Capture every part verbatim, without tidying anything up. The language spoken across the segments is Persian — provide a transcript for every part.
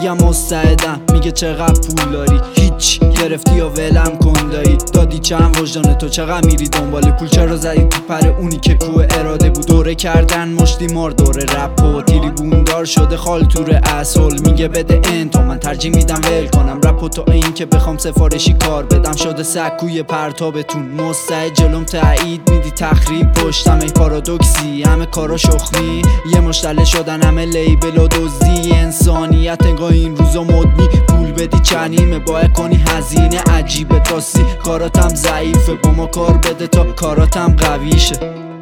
میگم مستعدم، میگه چقدر پول داری، هیچ گرفتی یا ولم کن دایی. دادی چند وجدان تو، چقدر میری دنبال پول، چرا زدی تو پر اونی که کوه اراده بود. دوره کردن مشتی مار دوره رپ و تیری بوندار شده خالتور اصل. میگه بده انتو، من ترجیح میدم ول کنم رپ و تو این که بخوام سفارشی کار بدم. شده سکوی پرتابتون مستعد، جلوم تایید میدی تخریب پشتم. ای پارادوکسی همه کارا شخمی، یه مشتله شدن همه لیبل و دزدی. انسانیت انگاه این روزا مدنی، پول بدی چنیمه باید کنی هزینه عجیبه. تاسی کاراتم ضعیفه، با ما کار بده تا کاراتم قویشه.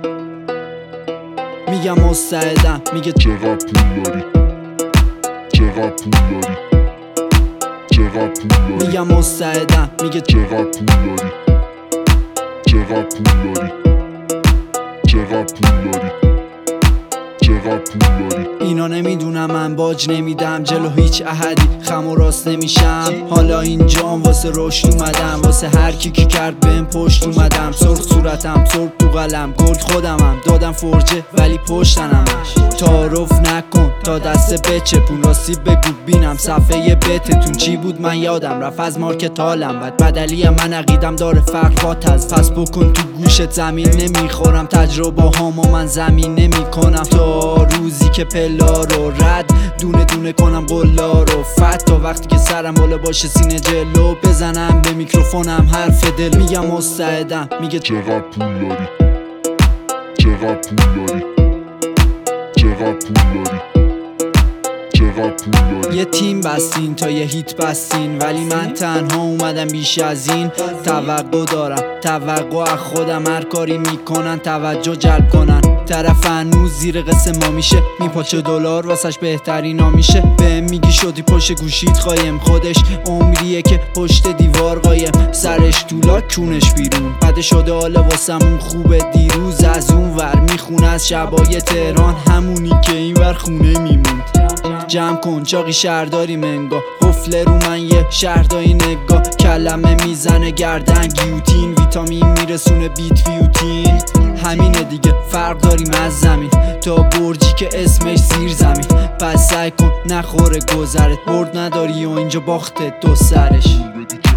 میگم مستعدم، میگه چقدر پول داری، چقدر پول داری، چقدر پول داری. میگم مستعدم، میگه چقدر پول داری، چقدر پول داری، چقدر پول داری، چقدر پول داری. اینا نمیدونم من باج نمیدم، جلو هیچ احدی خم و راست نمیشم. حالا اینجام واسه رشد اومدم، واسه هر کی کی کرد بهم پشت اومدم. سرخ صورتم سرخ تو قلم، گل خودمم دادم فرجه ولی پشتنمش. تعارف نکن تا دست بچپون، راستی بگو بینم صفحه بتتون چی بود. من یادم رفت از مارکت حالم بد، بدلی من عقیدم داره فرق با تز. پس بکن تو گوشت زمین نمیخورم، تجربه هامو من زمین نمیکنم. تا روزی که پلا رو رد دونه دونه کنم قلا رو فت، تا وقتی که سرم بالا باشه سینه جلو بزنم به میکروفونم حرف دل. میگم مستعدم، میگه چقدر پول داری، چقدر پول داری، چقدر پول داری، چقدر پول داری. یه تیم بستین تا یه هیت بستین، ولی من تنها اومدم بیش از این. توقع دارم، توقع از خودم، هر کاری میکنن توجه جلب کنن. طرف هنوز زیر قصه ما میشه، میپاچه دلار واسش بهترینا میشه. به میگی شدی پشت گوشید قایم، خودش عمریه که پشت دیوار قایم. سرش تولا کونش بیرون، بده شده حالا واسمون خوبه. دیروز از اون ور میخونه از شبای تهران، همونی که این ور خونه میموند. جمع کن چاقی شهرداری منگا، قفله رو من یه شهرداری نگاه. کلمه میزنه گردن گیوتین، ویتامین میرسونه بیت ویوتین. همینه دیگه فرق داریم از زمین تا برجی که اسمش زیر زمین. پس سعی کن نخوره گذرت، برد نداری و اینجا باخته دو سرش.